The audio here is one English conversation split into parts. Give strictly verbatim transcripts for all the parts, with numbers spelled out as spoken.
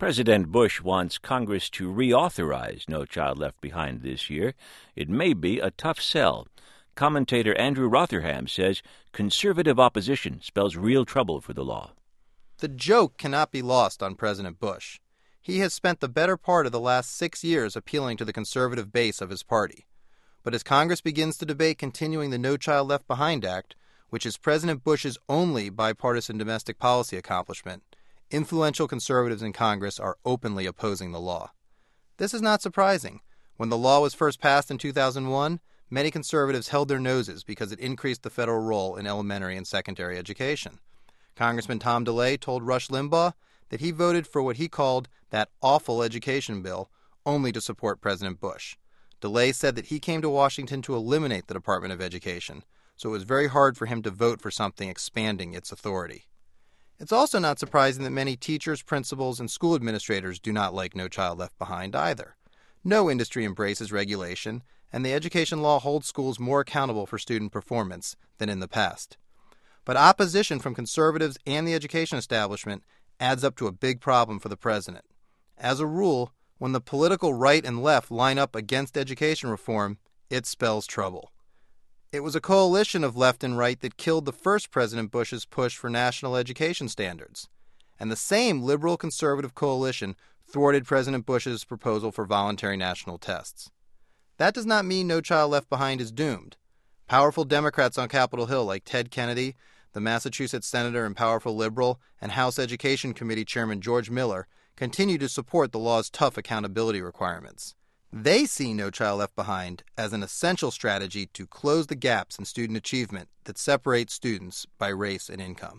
President Bush wants Congress to reauthorize No Child Left Behind this year. It may be a tough sell. Commentator Andrew Rotherham says conservative opposition spells real trouble for the law. The joke cannot be lost on President Bush. He has spent the better part of the last six years appealing to the conservative base of his party. But as Congress begins to debate continuing the No Child Left Behind Act, which is President Bush's only bipartisan domestic policy accomplishment, influential conservatives in Congress are openly opposing the law. This is not surprising. When the law was first passed in two thousand one, many conservatives held their noses because it increased the federal role in elementary and secondary education. Congressman Tom DeLay told Rush Limbaugh that he voted for what he called that awful education bill only to support President Bush. DeLay said that he came to Washington to eliminate the Department of Education, so it was very hard for him to vote for something expanding its authority. It's also not surprising that many teachers, principals, and school administrators do not like No Child Left Behind either. No industry embraces regulation, and the education law holds schools more accountable for student performance than in the past. But opposition from conservatives and the education establishment adds up to a big problem for the president. As a rule, when the political right and left line up against education reform, it spells trouble. It was a coalition of left and right that killed the first President Bush's push for national education standards. And the same liberal-conservative coalition thwarted President Bush's proposal for voluntary national tests. That does not mean No Child Left Behind is doomed. Powerful Democrats on Capitol Hill like Ted Kennedy, the Massachusetts senator and powerful liberal, and House Education Committee Chairman George Miller continue to support the law's tough accountability requirements. They see No Child Left Behind as an essential strategy to close the gaps in student achievement that separate students by race and income.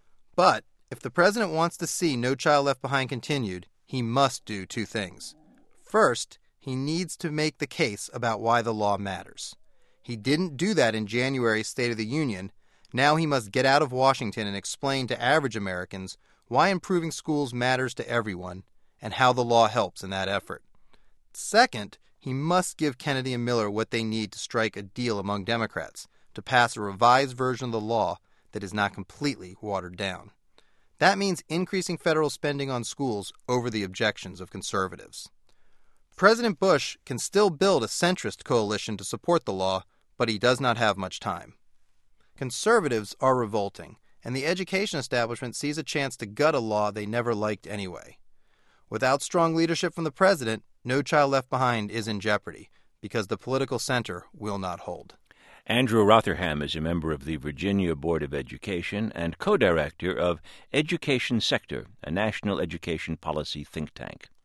But if the president wants to see No Child Left Behind continued, he must do two things. First, he needs to make the case about why the law matters. He didn't do that in January's State of the Union. Now he must get out of Washington and explain to average Americans why improving schools matters to everyone and how the law helps in that effort. Second, he must give Kennedy and Miller what they need to strike a deal among Democrats to pass a revised version of the law that is not completely watered down. That means increasing federal spending on schools over the objections of conservatives. President Bush can still build a centrist coalition to support the law, but he does not have much time. Conservatives are revolting, and the education establishment sees a chance to gut a law they never liked anyway. Without strong leadership from the president, No Child Left Behind is in jeopardy, because the political center will not hold. Andrew Rotherham is a member of the Virginia Board of Education and co-director of Education Sector, a national education policy think tank.